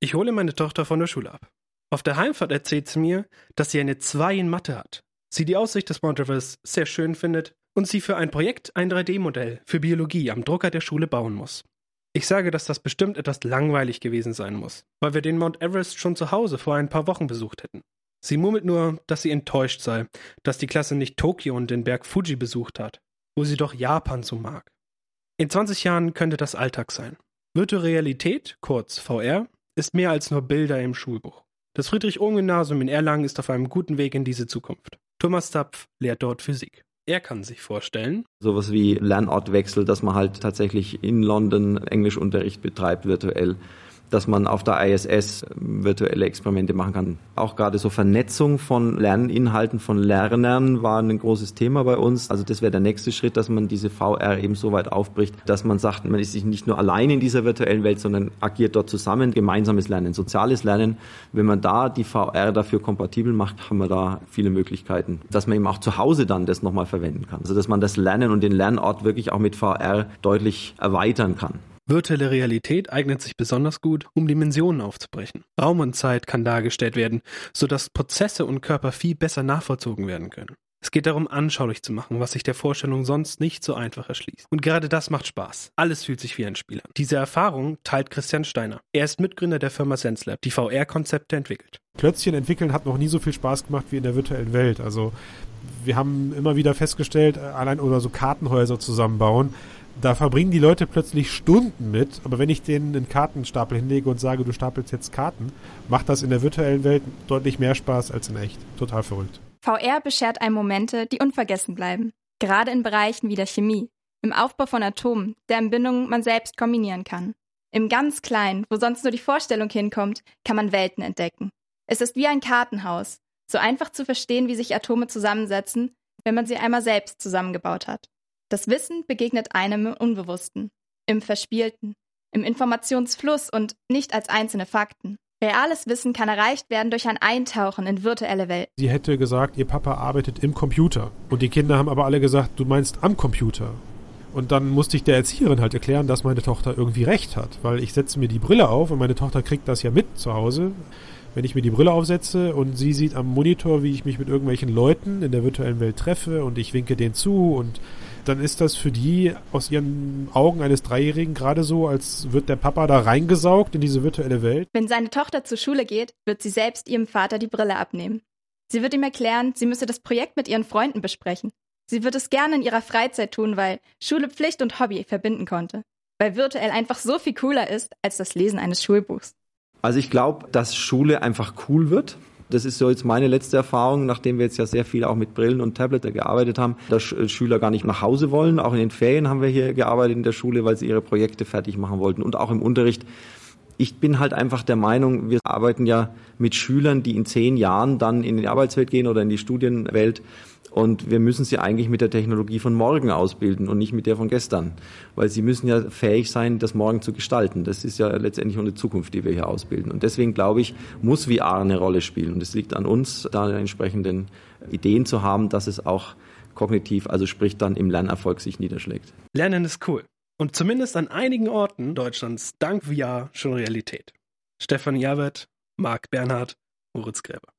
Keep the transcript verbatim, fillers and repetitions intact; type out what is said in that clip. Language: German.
Ich hole meine Tochter von der Schule ab. Auf der Heimfahrt erzählt sie mir, dass sie eine zwei in Mathe hat. Sie die Aussicht des Mount Everest sehr schön findet und sie für ein Projekt ein drei D Modell für Biologie am Drucker der Schule bauen muss. Ich sage, dass das bestimmt etwas langweilig gewesen sein muss, weil wir den Mount Everest schon zu Hause vor ein paar Wochen besucht hätten. Sie murmelt nur, dass sie enttäuscht sei, dass die Klasse nicht Tokio und den Berg Fuji besucht hat, wo sie doch Japan so mag. In zwanzig Jahren könnte das Alltag sein. Virtuelle Realität, kurz V R, ist mehr als nur Bilder im Schulbuch. Das Friedrich-Ohm-Gymnasium in Erlangen ist auf einem guten Weg in diese Zukunft. Thomas Zapf lehrt dort Physik. Er kann sich vorstellen, sowas wie Lernortwechsel, dass man halt tatsächlich in London Englischunterricht betreibt virtuell, dass man auf der I S S virtuelle Experimente machen kann. Auch gerade so Vernetzung von Lerninhalten von Lernern war ein großes Thema bei uns. Also das wäre der nächste Schritt, dass man diese V R eben so weit aufbricht, dass man sagt, man ist sich nicht nur allein in dieser virtuellen Welt, sondern agiert dort zusammen. Gemeinsames Lernen, soziales Lernen. Wenn man da die V R dafür kompatibel macht, haben wir da viele Möglichkeiten, dass man eben auch zu Hause dann das nochmal verwenden kann. Also dass man das Lernen und den Lernort wirklich auch mit V R deutlich erweitern kann. Virtuelle Realität eignet sich besonders gut, um Dimensionen aufzubrechen. Raum und Zeit kann dargestellt werden, sodass Prozesse und Körper viel besser nachvollzogen werden können. Es geht darum, anschaulich zu machen, was sich der Vorstellung sonst nicht so einfach erschließt. Und gerade das macht Spaß. Alles fühlt sich wie ein Spiel an. Diese Erfahrung teilt Christian Steiner. Er ist Mitgründer der Firma SenseLab, die V R-Konzepte entwickelt. Klötzchen entwickeln hat noch nie so viel Spaß gemacht wie in der virtuellen Welt. Also wir haben immer wieder festgestellt, allein oder so Kartenhäuser zusammenbauen, da verbringen die Leute plötzlich Stunden mit, aber wenn ich denen einen Kartenstapel hinlege und sage, du stapelst jetzt Karten, macht das in der virtuellen Welt deutlich mehr Spaß als in echt. Total verrückt. V R beschert einem Momente, die unvergessen bleiben. Gerade in Bereichen wie der Chemie, im Aufbau von Atomen, deren Bindungen man selbst kombinieren kann. Im ganz Kleinen, wo sonst nur die Vorstellung hinkommt, kann man Welten entdecken. Es ist wie ein Kartenhaus, so einfach zu verstehen, wie sich Atome zusammensetzen, wenn man sie einmal selbst zusammengebaut hat. Das Wissen begegnet einem im Unbewussten, im Verspielten, im Informationsfluss und nicht als einzelne Fakten. Reales Wissen kann erreicht werden durch ein Eintauchen in virtuelle Welt. Sie hätte gesagt, ihr Papa arbeitet im Computer. Und die Kinder haben aber alle gesagt, du meinst am Computer. Und dann musste ich der Erzieherin halt erklären, dass meine Tochter irgendwie recht hat. Weil ich setze mir die Brille auf und meine Tochter kriegt das ja mit zu Hause. Wenn ich mir die Brille aufsetze und sie sieht am Monitor, wie ich mich mit irgendwelchen Leuten in der virtuellen Welt treffe und ich winke denen zu und dann ist das für die aus ihren Augen eines Dreijährigen gerade so, als wird der Papa da reingesaugt in diese virtuelle Welt. Wenn seine Tochter zur Schule geht, wird sie selbst ihrem Vater die Brille abnehmen. Sie wird ihm erklären, sie müsse das Projekt mit ihren Freunden besprechen. Sie wird es gerne in ihrer Freizeit tun, weil Schule, Pflicht und Hobby verbinden konnte. Weil virtuell einfach so viel cooler ist als das Lesen eines Schulbuchs. Also ich glaube, dass Schule einfach cool wird. Das ist so jetzt meine letzte Erfahrung, nachdem wir jetzt ja sehr viel auch mit Brillen und Tablet gearbeitet haben, dass Schüler gar nicht nach Hause wollen. Auch in den Ferien haben wir hier gearbeitet in der Schule, weil sie ihre Projekte fertig machen wollten und auch im Unterricht. Ich bin halt einfach der Meinung, wir arbeiten ja mit Schülern, die in zehn Jahren dann in die Arbeitswelt gehen oder in die Studienwelt. Und wir müssen sie eigentlich mit der Technologie von morgen ausbilden und nicht mit der von gestern. Weil sie müssen ja fähig sein, das morgen zu gestalten. Das ist ja letztendlich unsere Zukunft, die wir hier ausbilden. Und deswegen, glaube ich, muss V R eine Rolle spielen. Und es liegt an uns, da entsprechenden Ideen zu haben, dass es auch kognitiv, also sprich dann im Lernerfolg sich niederschlägt. Lernen ist cool. Und zumindest an einigen Orten Deutschlands dank V R schon Realität. Stefan Jawert, Marc Bernhard, Moritz Gräber.